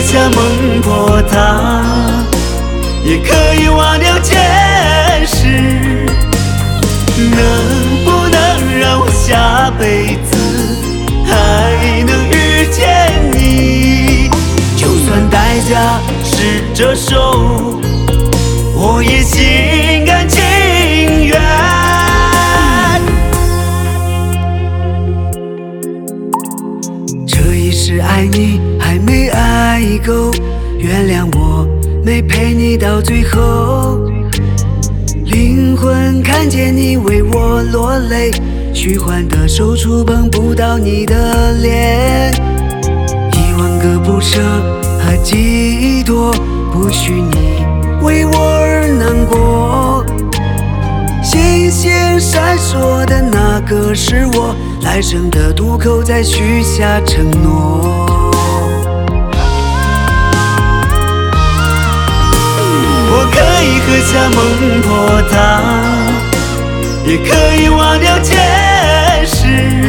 下梦破它，也可以忘掉前世。能不能让我下辈子还能遇见你？就算代价是这手，我也心甘情愿。这一世爱你还没爱够，原谅我没陪你到最后。灵魂看见你为我落泪，虚幻的手触碰不到你的脸。10000个不舍和寄托，不许你为我而难过。星星闪烁的那个是我，来生的渡口再许下承诺。我可以喝下梦破它，也可以忘掉前世。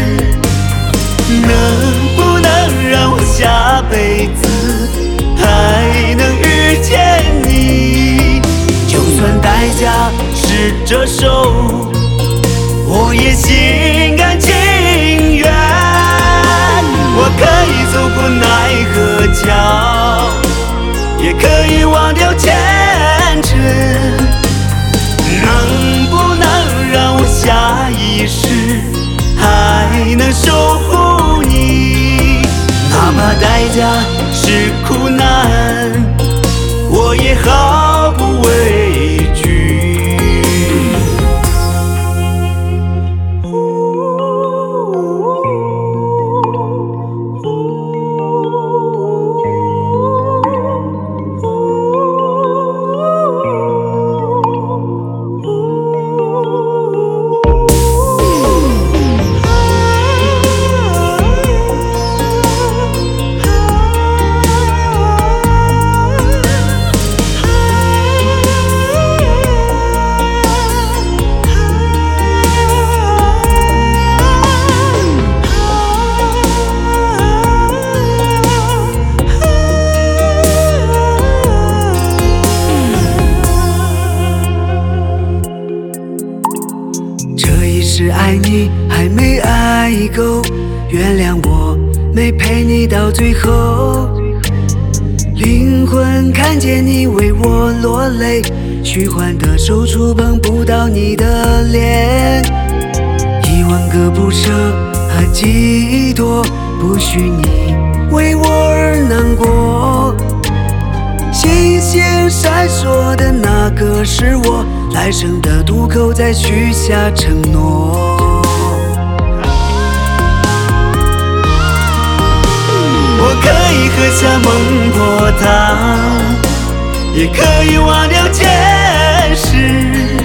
能不能让我下辈子还能遇见你？就算代价是这手，我也心甘情愿。我可以走过奈何桥，也可以忘掉前尘。能不能让我下一世还能守护你？哪怕代价是苦难，我也毫不畏惧。是爱你还没爱够，原谅我没陪你到最后。灵魂看见你为我落泪，虚幻的手触碰不到你的脸。10000个不舍和寄托，不许你为我而难过。星星闪烁的那个是我，来生的渡口再许下承诺。我可以喝下梦破它，也可以忘掉前世。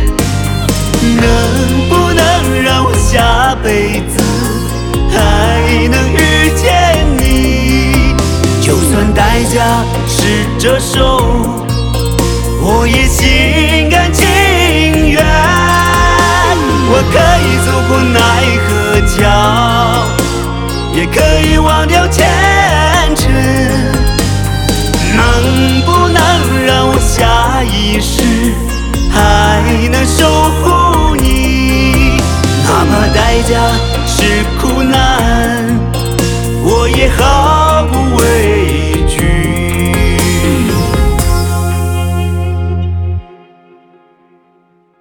能不能让我下辈子还能遇见你？就算代价是这手，我也心甘情愿。我可以走过奈何桥，也可以忘掉前尘。能不能让我下一世还能守护你？哪怕代价是苦难，我也毫不畏惧。